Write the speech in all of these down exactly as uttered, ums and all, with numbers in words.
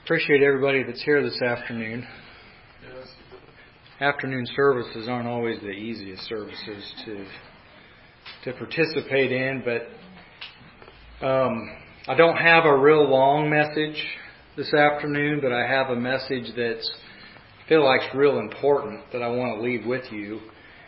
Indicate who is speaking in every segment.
Speaker 1: Appreciate everybody that's here this afternoon.
Speaker 2: Yes.
Speaker 1: Afternoon services aren't always the easiest services to to participate in, but um, I don't have a real long message this afternoon, but I have a message that's I feel like it's real important that I want to leave with you.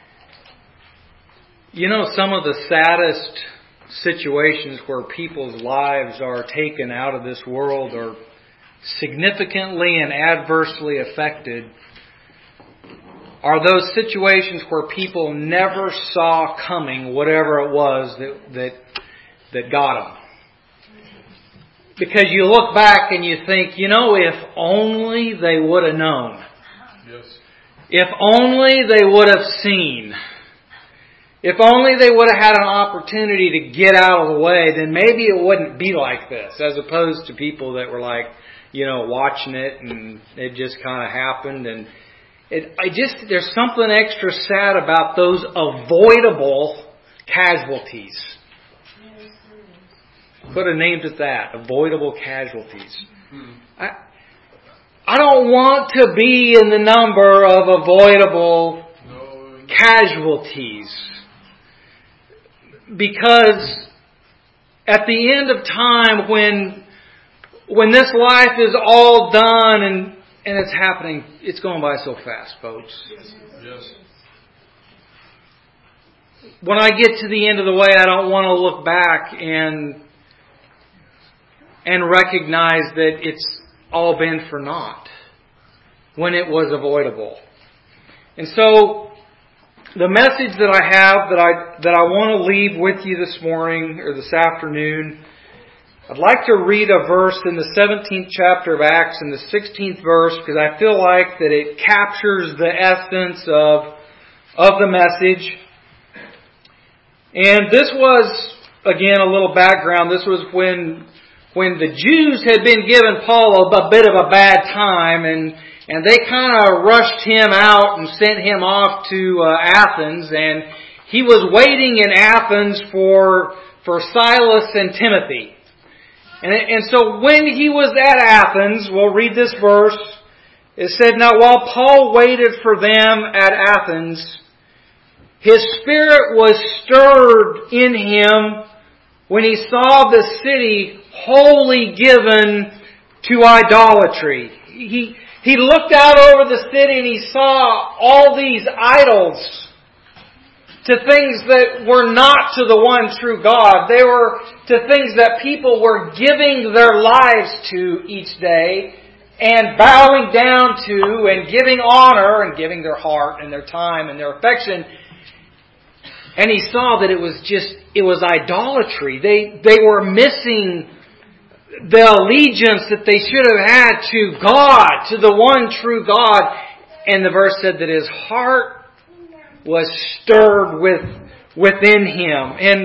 Speaker 1: You know, some of the saddest situations where people's lives are taken out of this world or significantly and adversely affected are those situations where people never saw coming whatever it was that that that got them. Because you look back and you think, you know, if only they would have known.
Speaker 2: Yes.
Speaker 1: If only they would have seen. If only they would have had an opportunity to get out of the way, then maybe it wouldn't be like this, as opposed to people that were like, you know, watching it and it just kind of happened. And it, I just, there's something extra sad about those avoidable casualties. Could have named it that, avoidable casualties.
Speaker 2: Hmm.
Speaker 1: I, I don't want to be in the number of avoidable
Speaker 2: no.
Speaker 1: casualties. Because at the end of time, when when this life is all done and, and it's happening, it's going by so fast, folks.
Speaker 2: Yes.
Speaker 1: When I get to the end of the way, I don't want to look back and and recognize that it's all been for naught when it was avoidable. And so the message that I have that I that I want to leave with you this morning or this afternoon, I'd like to read a verse in the seventeenth chapter of Acts in the sixteenth verse, because I feel like that it captures the essence of of the message. And this was, again, a little background. This was when when the Jews had been giving Paul a, a bit of a bad time, and And they kind of rushed him out and sent him off to uh, Athens. And he was waiting in Athens for for Silas and Timothy. And, and so when he was at Athens, we'll read this verse. It said, "Now while Paul waited for them at Athens, his spirit was stirred in him when he saw the city wholly given to idolatry." He He looked out over the city and he saw all these idols to things that were not to the one true God. They were to things that people were giving their lives to each day and bowing down to and giving honor and giving their heart and their time and their affection. And he saw that it was just, it was idolatry. They, they were missing the allegiance that they should have had to God, to the one true God. And the verse said that his heart was stirred with within him. And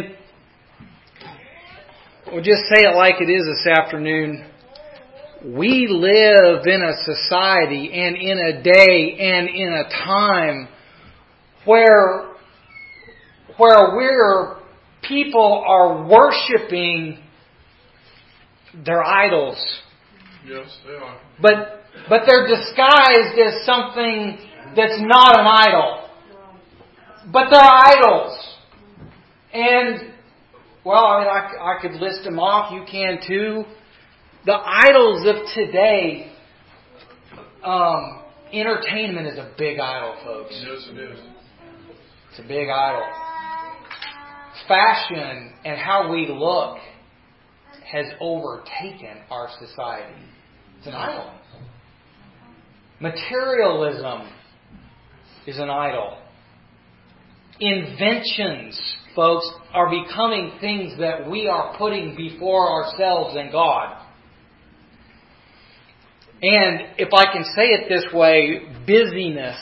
Speaker 1: we'll just say it like it is this afternoon. We live in a society and in a day and in a time where where we're people are worshiping their idols.
Speaker 2: Yes, they are.
Speaker 1: But but they're disguised as something that's not an idol. But they're idols. And, well, I mean, I, I could list them off. You can too. The idols of today, um, entertainment is a big idol, folks.
Speaker 2: Yes, it is.
Speaker 1: It's a big idol. Fashion and how we look has overtaken our society. It's an idol. Materialism is an idol. Inventions, folks, are becoming things that we are putting before ourselves and God. And if I can say it this way, busyness.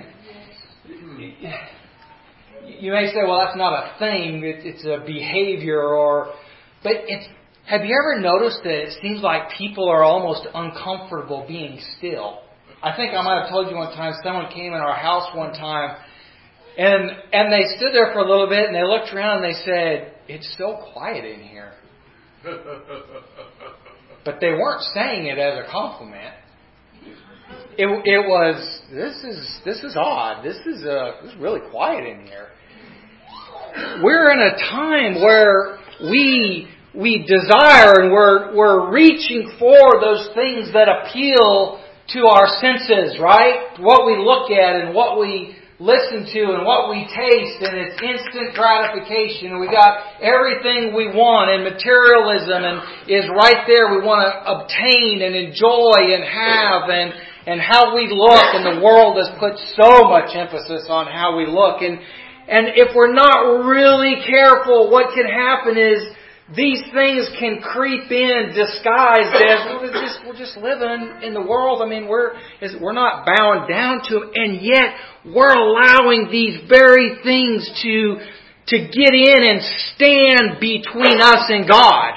Speaker 1: You may say, well, that's not a thing. It's a behavior, or, but it's. Have you ever noticed that it seems like people are almost uncomfortable being still? I think I might have told you one time, someone came in our house one time, and and they stood there for a little bit, and they looked around and they said, "It's so quiet in here." but they weren't saying it as a compliment. It, it was, this is this is odd. This is uh, this is really quiet in here. We're in a time where we we desire and we're we're reaching for those things that appeal to our senses, right? What we look at and what we listen to and what we taste, and it's instant gratification. And we got everything we want, and materialism and is right there. We want to obtain and enjoy and have, and and how we look. And the world has put so much emphasis on how we look. And and if we're not really careful, what can happen is these things can creep in disguised as well, we're just we're just living in the world. I mean, we're we're not bowing down to them, and yet we're allowing these very things to to get in and stand between us and God.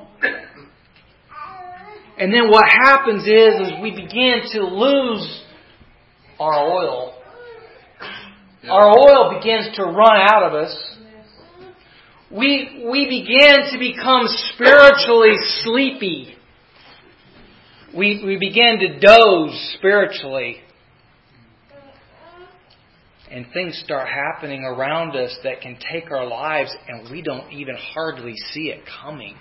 Speaker 1: And then what happens is, is we begin to lose our oil. Our oil begins to run out of us. We we begin to become spiritually sleepy. We we begin to doze spiritually. And things start happening around us that can take our lives, and we don't even hardly see it coming.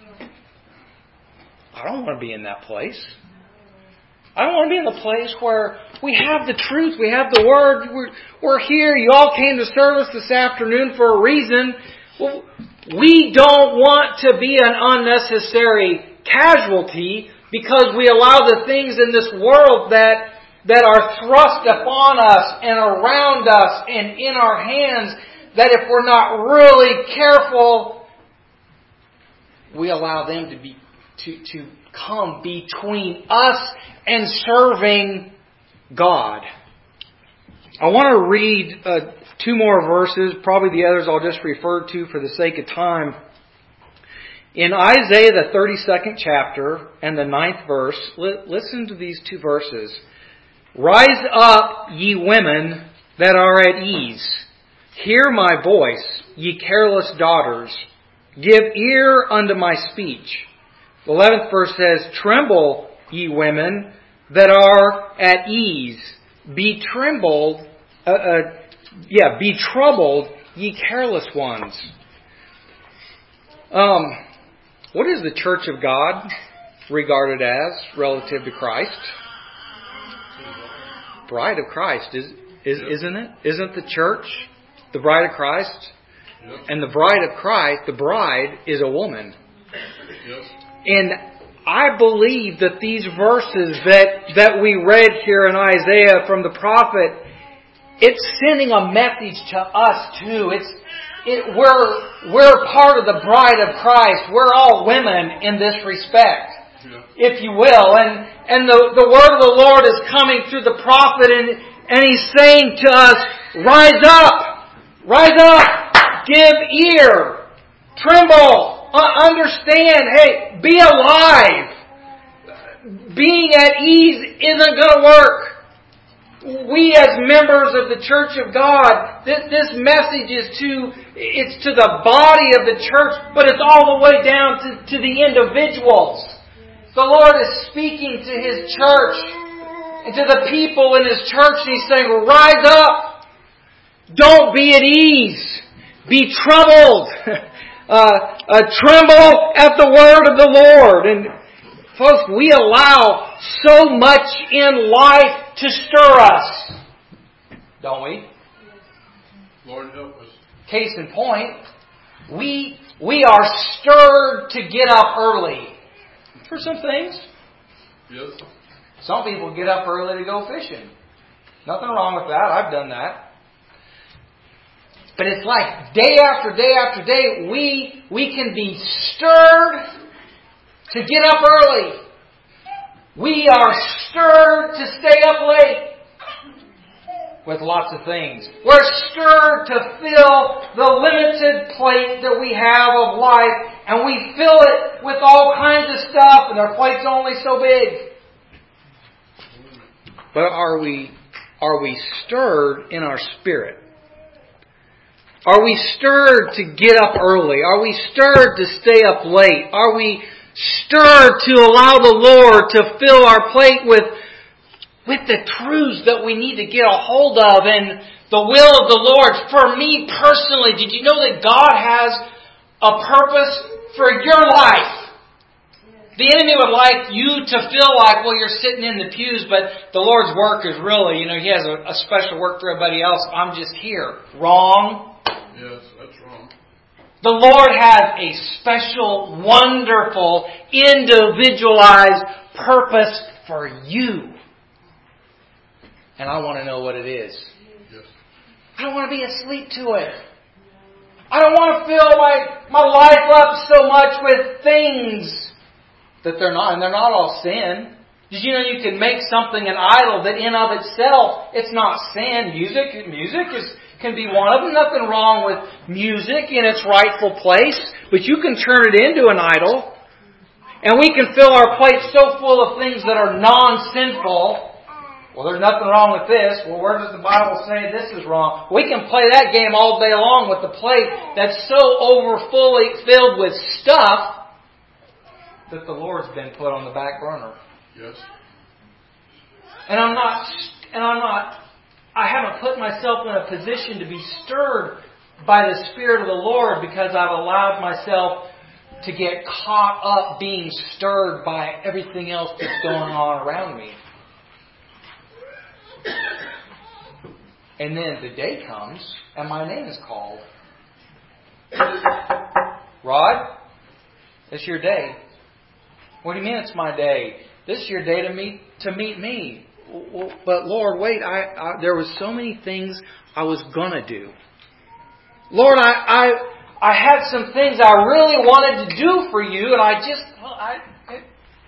Speaker 1: I don't want to be in that place. I don't want to be in the place where we have the truth, we have the Word, we're, we're here, you all came to service this afternoon for a reason. Well, we don't want to be an unnecessary casualty because we allow the things in this world that that are thrust upon us and around us and in our hands, that if we're not really careful, we allow them to be to, to come between us and serving God. I want to read uh, two more verses. Probably the others I'll just refer to for the sake of time. In Isaiah, the thirty-second chapter and the ninth verse, li- listen to these two verses. Rise up, ye women that are at ease. Hear my voice, ye careless daughters. Give ear unto my speech. The eleventh verse says, Tremble, ye women that are at ease. Be trembled, uh, uh, yeah, be troubled, ye careless ones. Um, what is the church of God regarded as relative to Christ? Bride of Christ, is, is isn't it? Isn't the church the bride of Christ?
Speaker 2: Yep.
Speaker 1: And the bride of Christ, the bride, is a woman.
Speaker 2: Yes.
Speaker 1: And I believe that these verses that, that we read here in Isaiah from the prophet, it's sending a message to us too. It's it we're we're part of the bride of Christ. We're all women in this respect,
Speaker 2: Yeah.
Speaker 1: if you will. And and the, the word of the Lord is coming through the prophet, and, and he's saying to us, rise up, rise up, give ear, tremble, uh, understand, hey, be alive. Being at ease isn't going to work. We as members of the Church of God, this, this message is to, it's to the body of the church, but it's all the way down to, to the individuals. The Lord is speaking to His church and to the people in His church, and He's saying, rise up. Don't be at ease. Be troubled. uh, uh, tremble at the word of the Lord. And folks, we allow so much in life to stir us, don't we?
Speaker 2: Lord help us.
Speaker 1: Case in point, we we are stirred to get up early for some things.
Speaker 2: Yes.
Speaker 1: Some people get up early to go fishing. Nothing wrong with that. I've done that. But it's like day after day after day, we we can be stirred to get up early. We are stirred to stay up late with lots of things. We're stirred to fill the limited plate that we have of life, and we fill it with all kinds of stuff, and our plate's only so big. But are we are we stirred in our spirit? Are we stirred to get up early? Are we stirred to stay up late? Are we stirred to allow the Lord to fill our plate with, with the truths that we need to get a hold of and the will of the Lord. For me personally, did you know that God has a purpose for your life? The enemy would like you to feel like, well, you're sitting in the pews, but the Lord's work is really, you know, He has a, a special work for everybody else. I'm just here. Wrong.
Speaker 2: Yes, that's wrong.
Speaker 1: The Lord has a special, wonderful, individualized purpose for you. And I want to know what it is.
Speaker 2: Yes.
Speaker 1: I don't want to be asleep to it. I don't want to fill my, my life up so much with things that they're not, and they're not all sin. Did you know you can make something an idol that in of itself, it's not sin? Music, music is, can be one of them. Nothing wrong with music in its rightful place. But you can turn it into an idol. And we can fill our plate so full of things that are non-sinful. Well, there's nothing wrong with this. Well, where does the Bible say this is wrong? We can play that game all day long with the plate that's so over fully filled with stuff that the Lord's been put on the back burner.
Speaker 2: Yes.
Speaker 1: And I'm not, and I'm not, I haven't put myself in a position to be stirred by the Spirit of the Lord because I've allowed myself to get caught up being stirred by everything else that's going on around me. And then the day comes and my name is called. Rod, it's your day. What do you mean it's my day? This is your day to meet to meet me. Well, but Lord, wait, I, I there was so many things I was gonna do. Lord, I, I I had some things I really wanted to do for you, and I just well, I. It,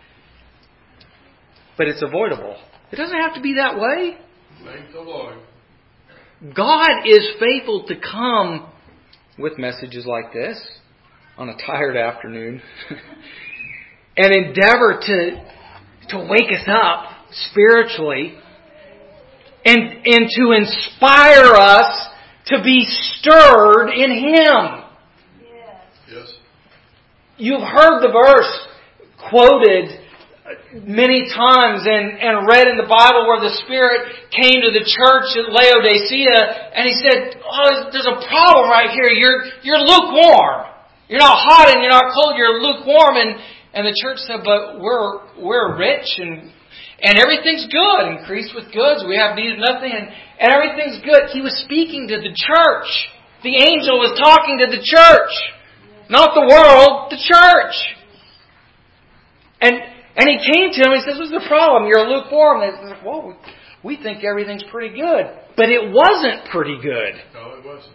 Speaker 1: but it's avoidable. It doesn't have to be that way.
Speaker 2: Thank the Lord.
Speaker 1: God is faithful to come with messages like this on a tired afternoon. And endeavor to to wake us up spiritually and, and to inspire us to be stirred in Him.
Speaker 2: Yes.
Speaker 1: You've heard the verse quoted many times and, and read in the Bible where the Spirit came to the church at Laodicea and He said, oh, there's a problem right here. You're, you're lukewarm. You're not hot and you're not cold. You're lukewarm. And And the church said, but we're we're rich and and everything's good, increased with goods. We have need of nothing and, and everything's good. He was speaking to the church. The angel was talking to the church. Not the world, the church. And and he came to him and he says, what's the problem? You're lukewarm. They said, well, we, we think everything's pretty good. But it wasn't pretty good.
Speaker 2: No, it wasn't.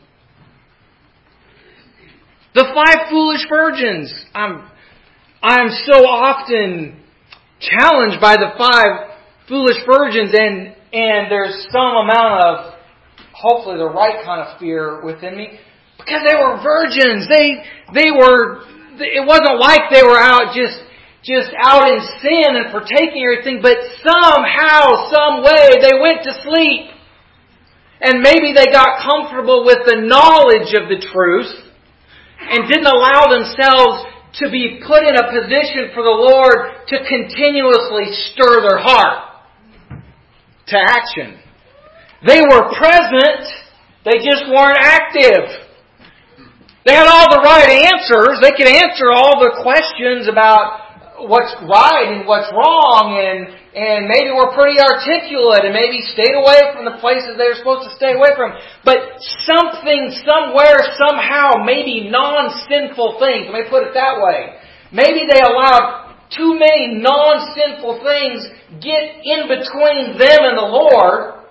Speaker 1: The five foolish virgins. I'm I'm so often challenged by the five foolish virgins, and and there's some amount of, hopefully the right kind of fear within me, because they were virgins. They they were. It wasn't like they were out just just out in sin and partaking everything, but somehow, some way, they went to sleep, and maybe they got comfortable with the knowledge of the truth and didn't allow themselves to be put in a position for the Lord to continuously stir their heart to action. They were present, they just weren't active. They had all the right answers. They could answer all the questions about what's right and what's wrong, and, and maybe were pretty articulate and maybe stayed away from the places they were supposed to stay away from. But something, somewhere, somehow, maybe non-sinful things, let me put it that way. Maybe they allowed too many non-sinful things get in between them and the Lord,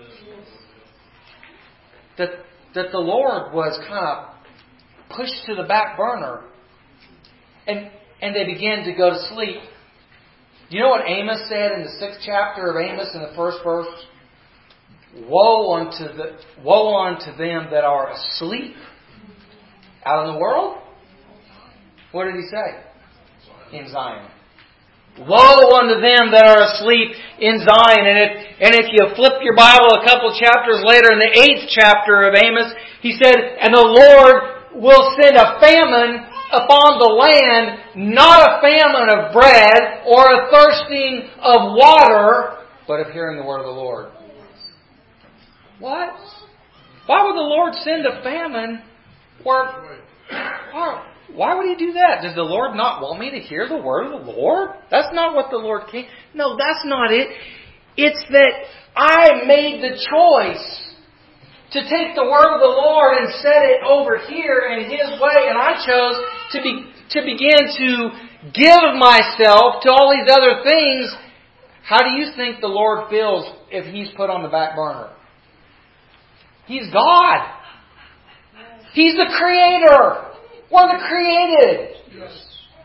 Speaker 1: that, that the Lord was kind of pushed to the back burner. And And they began to go to sleep. Do you know what Amos said in the sixth chapter of Amos in the first verse? Woe unto the woe unto them that are asleep out in the world. What did he say? In Zion. Woe unto them that are asleep in Zion. And if and if you flip your Bible a couple chapters later in the eighth chapter of Amos, he said, and the Lord will send a famine upon the land not a famine of bread or a thirsting of water, but of hearing the word of the Lord. What? Why would the Lord send a famine? Or why, why would He do that? Does the Lord not want me to hear the word of the Lord? That's not what the Lord came. No, that's not it. It's that I made the choice to take the word of the Lord and set it over here in His way, and I chose to be to begin to give myself to all these other things. How do you think the Lord feels if He's put on the back burner? He's God. He's the Creator. We're the created.
Speaker 2: Yes.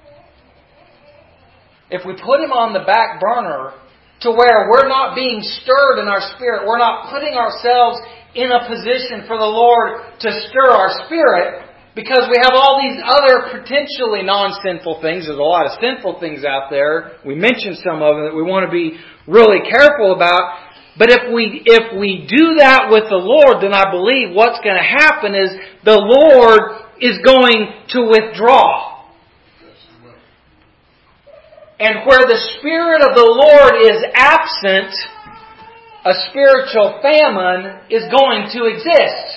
Speaker 1: If we put Him on the back burner to where we're not being stirred in our spirit, we're not putting ourselves in a position for the Lord to stir our spirit, because we have all these other potentially non-sinful things. There's a lot of sinful things out there. We mentioned some of them that we want to be really careful about. But if we if we do that with the Lord, then I believe what's going to happen is the Lord is going to withdraw. And where the Spirit of the Lord is absent, a spiritual famine is going to exist.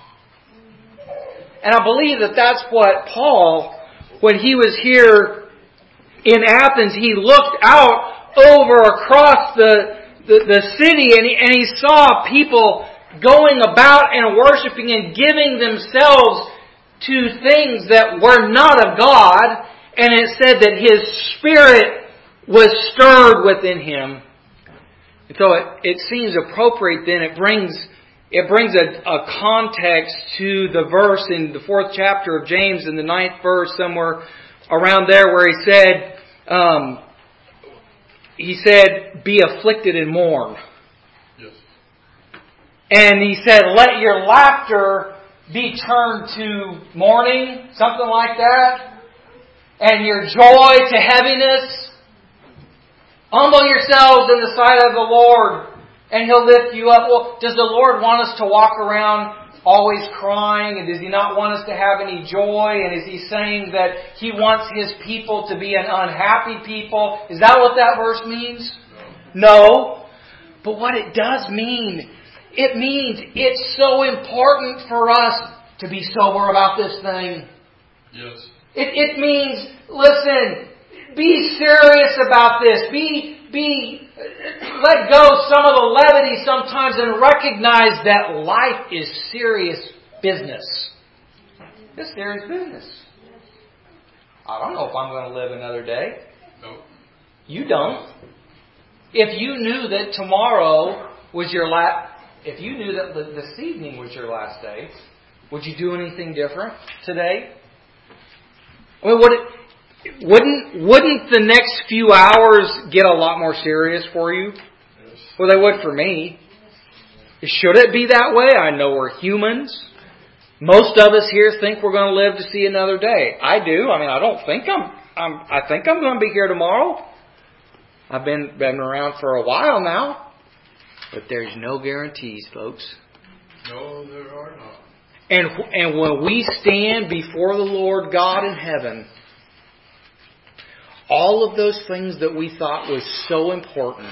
Speaker 1: And I believe that that's what Paul, when he was here in Athens, he looked out over across the, the, the city and he, and he saw people going about and worshiping and giving themselves to things that were not of God. And it said that his spirit was stirred within him. And so it, it seems appropriate then, it brings it brings a, a context to the verse in the fourth chapter of James, in the ninth verse, somewhere around there, where he said, um, he said, be afflicted and mourn.
Speaker 2: Yes.
Speaker 1: And he said, let your laughter be turned to mourning, something like that, and your joy to heaviness. Humble yourselves in the sight of the Lord, and He'll lift you up. Well, does the Lord want us to walk around always crying? And does He not want us to have any joy? And is He saying that He wants His people to be an unhappy people? Is that what that verse means? No. No. But what it does mean, it means it's so important for us to be sober about this thing.
Speaker 2: Yes.
Speaker 1: It, it means, listen, be serious about this. Be, be, let go some of the levity sometimes and recognize that life is serious business. It's serious business. I don't know if I'm going to live another day.
Speaker 2: No.
Speaker 1: You don't. If you knew that tomorrow was your last, if you knew that this evening was your last day, would you do anything different today? I mean, would it, Wouldn't wouldn't the next few hours get a lot more serious for you?
Speaker 2: Yes.
Speaker 1: Well, they would for me. Should it be that way? I know we're humans. Most of us here think we're going to live to see another day. I do. I mean, I don't think I'm. I'm I think I'm going to be here tomorrow. I've been been around for a while now, but there's no guarantees, folks.
Speaker 2: No, there are not.
Speaker 1: And and when we stand before the Lord God in heaven, all of those things that we thought was so important,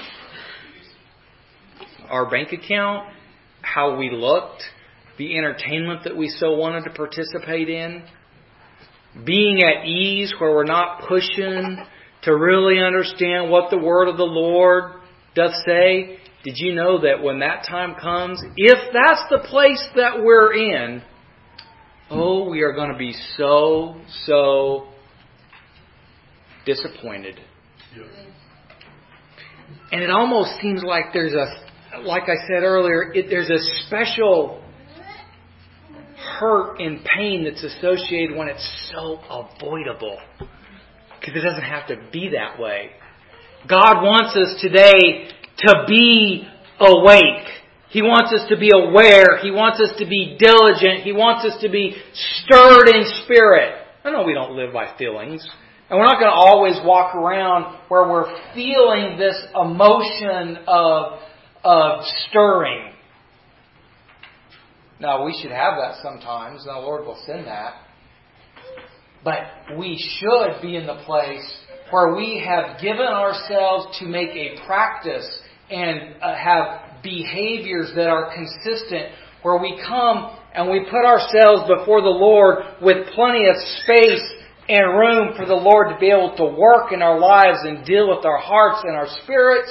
Speaker 1: our bank account, how we looked, the entertainment that we so wanted to participate in, being at ease where we're not pushing to really understand what the word of the Lord doth say. Did you know that when that time comes, if that's the place that we're in, oh, we are going to be so, so disappointed.
Speaker 2: Yes.
Speaker 1: And it almost seems like there's a, like I said earlier, it, there's a special hurt and pain that's associated when it's so avoidable. Because it doesn't have to be that way. God wants us today to be awake. He wants us to be aware. He wants us to be diligent. He wants us to be stirred in spirit. I know we don't live by feelings. And we're not going to always walk around where we're feeling this emotion of, of stirring. Now, we should have that sometimes, and the Lord will send that. But we should be in the place where we have given ourselves to make a practice and uh, have behaviors that are consistent, where we come and we put ourselves before the Lord with plenty of space and room for the Lord to be able to work in our lives and deal with our hearts and our spirits,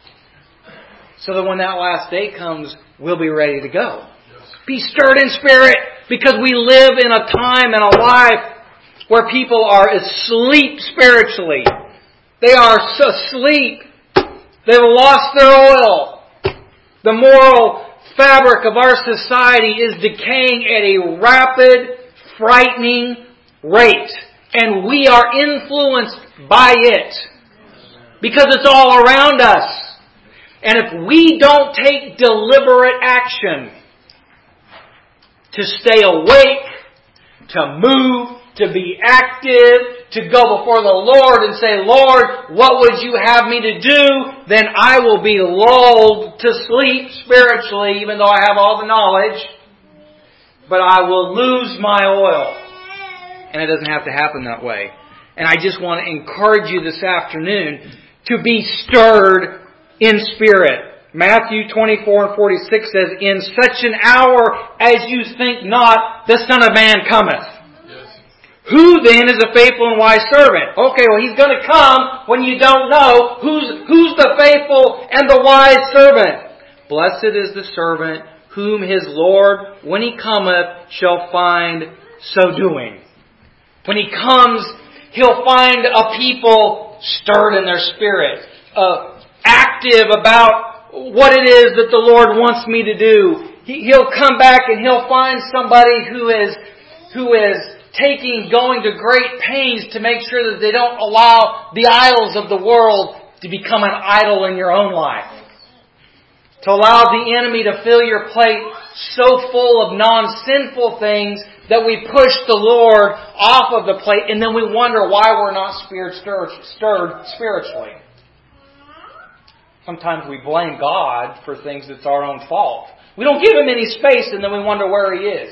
Speaker 1: so that when that last day comes, we'll be ready to go. Yes. Be stirred in spirit, because we live in a time and a life where people are asleep spiritually. They are asleep. They've lost their oil. The moral fabric of our society is decaying at a rapid, frightening rate. And we are influenced by it, because it's all around us. And if we don't take deliberate action to stay awake, to move, to be active, to go before the Lord and say, Lord, what would you have me to do? Then I will be lulled to sleep spiritually, even though I have all the knowledge. But I will lose my oil. And it doesn't have to happen that way. And I just want to encourage you this afternoon to be stirred in spirit. Matthew twenty-four and forty-six says, in such an hour as you think not, the Son of Man cometh. Yes. Who then is a faithful and wise servant? Okay, well, He's going to come when you don't know. Who's, who's the faithful and the wise servant? Blessed is the servant whom his Lord, when He cometh, shall find so doing. When He comes, He'll find a people stirred in their spirit, uh, active about what it is that the Lord wants me to do. He, he'll come back and He'll find somebody who is who is taking, going to great pains to make sure that they don't allow the idols of the world to become an idol in your own life. To allow the enemy to fill your plate so full of non-sinful things that we push the Lord off of the plate, and then we wonder why we're not spirit stirred, stirred spiritually. Sometimes we blame God for things that's our own fault. We don't give Him any space, and then we wonder where He is.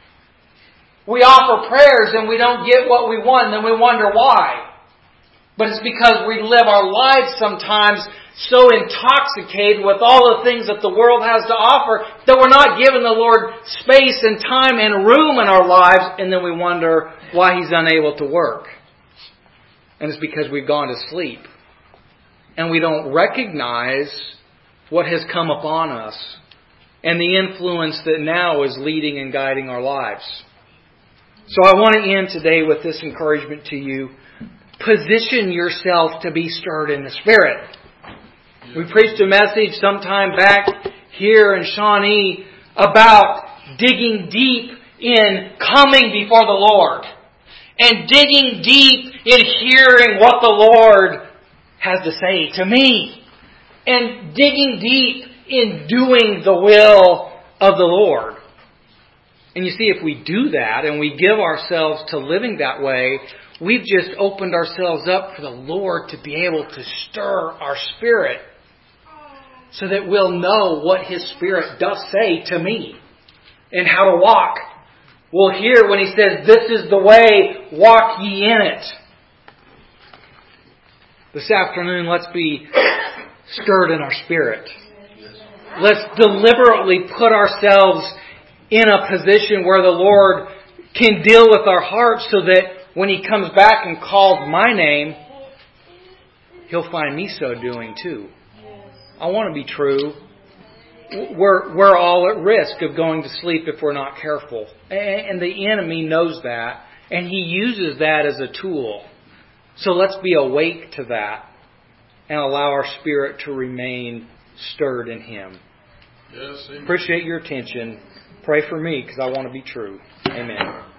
Speaker 1: We offer prayers and we don't get what we want, and then we wonder why. But it's because we live our lives sometimes so intoxicated with all the things that the world has to offer that we're not giving the Lord space and time and room in our lives, and then we wonder why He's unable to work. And it's because we've gone to sleep. And we don't recognize what has come upon us and the influence that now is leading and guiding our lives. So I want to end today with this encouragement to you. Position yourself to be stirred in the Spirit. We preached a message sometime back here in Shawnee about digging deep in coming before the Lord. And digging deep in hearing what the Lord has to say to me. And digging deep in doing the will of the Lord. And you see, if we do that and we give ourselves to living that way, we've just opened ourselves up for the Lord to be able to stir our spirit so that we'll know what His Spirit does say to me and how to walk. We'll hear when He says, this is the way, walk ye in it. This afternoon, let's be stirred in our spirit. Let's deliberately put ourselves in a position where the Lord can deal with our hearts so that when He comes back and calls my name, He'll find me so doing too. I want to be true. We're, we're all at risk of going to sleep if we're not careful. And the enemy knows that. And he uses that as a tool. So let's be awake to that and allow our spirit to remain stirred in Him.
Speaker 2: Yes, amen.
Speaker 1: Appreciate your attention. Pray for me because I want to be true. Amen.